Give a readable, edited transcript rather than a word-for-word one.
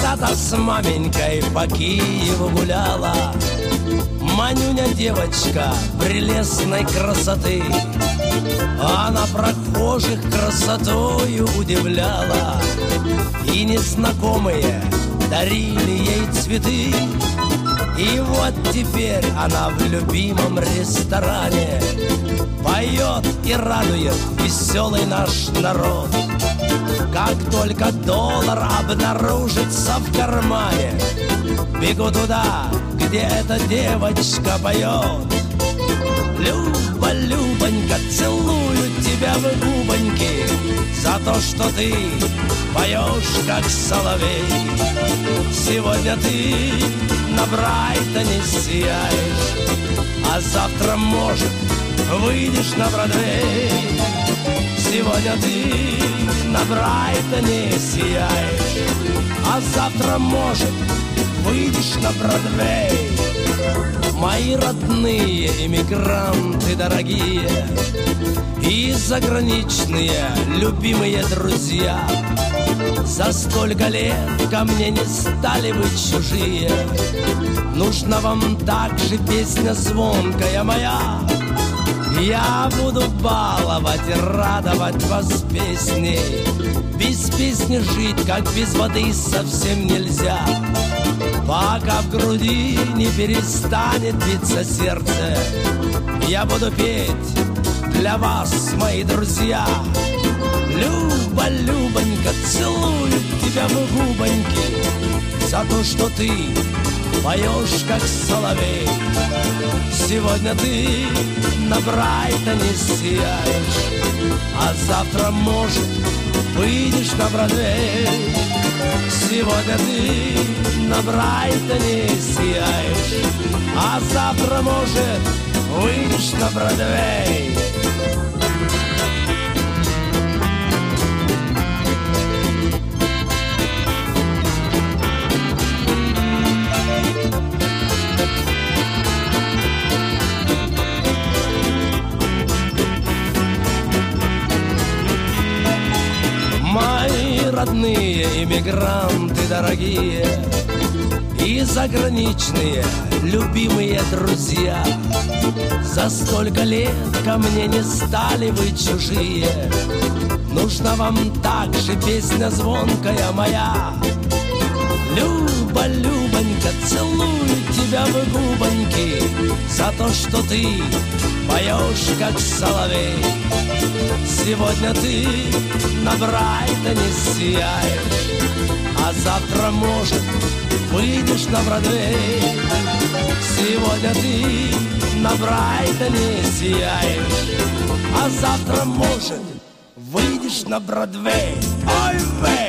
когда-то с маменькой по Киеву гуляла Манюня девочка прелестной красоты. Она прохожих красотою удивляла, и незнакомые дарили ей цветы. И вот теперь она в любимом ресторане поет и радует веселый наш народ. Как только доллар обнаружится в кармане, бегу туда, где эта девочка поет. Люба, Любонька, целую тебя в губоньки за то, что ты поешь, как соловей. Сегодня ты на Брайтоне сияешь, а завтра, может, выйдешь на Бродвей. Сегодня ты на Брайтоне сияешь, а завтра, может, выйдешь на Бродвей. Мои родные эмигранты дорогие и заграничные любимые друзья, за столько лет ко мне не стали вы чужие. Нужна вам также песня звонкая моя. Я буду баловать и радовать вас песней. Без песни жить, как без воды, совсем нельзя. Пока в груди не перестанет биться сердце, я буду петь для вас, мои друзья. Люба, Любонька, целую тебя в губоньки за то, что ты поешь, как соловей. Сегодня ты на Брайтоне сияешь, а завтра, может, выйдешь на Бродвей. Сегодня ты на Брайтоне сияешь, а завтра, может, выйдешь на Бродвей. Родные эмигранты дорогие и заграничные любимые друзья, за столько лет ко мне не стали вы чужие. Нужна вам также песня звонкая моя. Люба, Любонька, целую тебя в губоньки за то, что ты поешь, как соловей. Сегодня ты на Брайтоне сияешь, а завтра, может, выйдешь на Бродвей. Сегодня ты на Брайтоне сияешь, а завтра, может, выйдешь на Бродвей. Ой, вей!